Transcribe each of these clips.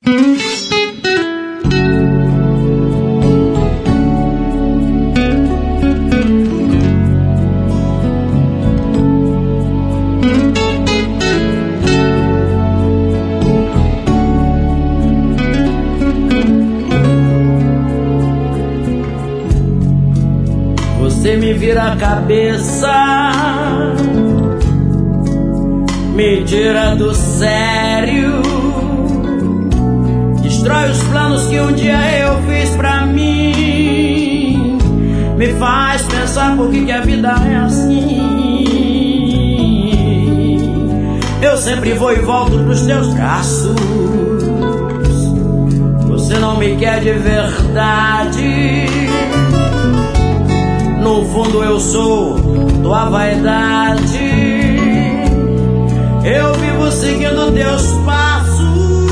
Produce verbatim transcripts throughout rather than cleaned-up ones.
Você me vira a cabeça, me tira do sério, destrói os planos que um dia eu fiz pra mim, me faz pensar por que que a vida é assim. Eu sempre vou e volto pros teus braços, você não me quer de verdade. No fundo eu sou tua vaidade, eu vivo seguindo teus passos,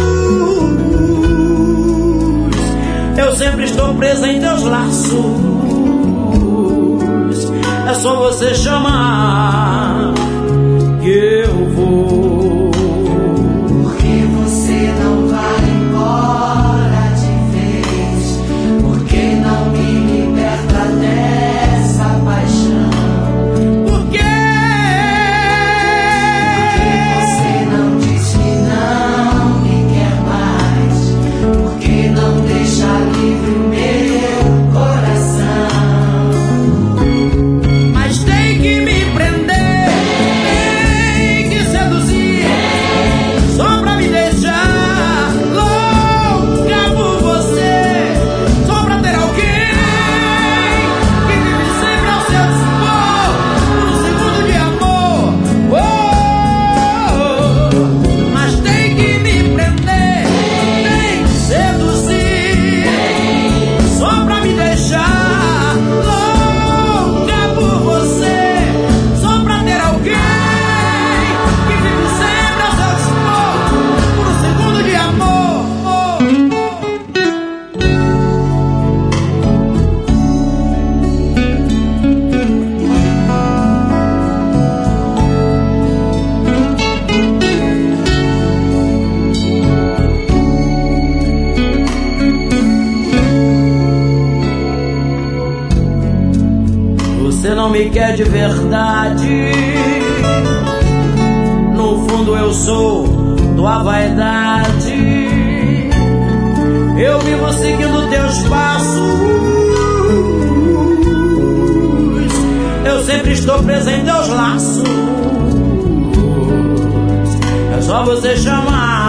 eu sempre estou presa em teus laços. É só você chamar que eu vou. Porque você não vai embora de vez, porque não me liberta dessa paixão. Por quê? Porque você não diz que não me quer mais, porque não deixa livre o meu coração. Mas tem que me prender, tem que seduzir, só pra me deixar louca por você, só pra ter alguém que vive sempre ao seu dispor, por um segundo de amor. Oh, mas tem que me prender, tem que seduzir, só pra me deixar louca por você, só pra ter alguém que vive sempre ao seu dispor, por um segundo de amor. Você não me quer de verdade, no fundo eu sou tua vaidade, eu vivo seguindo teus passos, eu sempre estou presa em teus laços. É só você chamar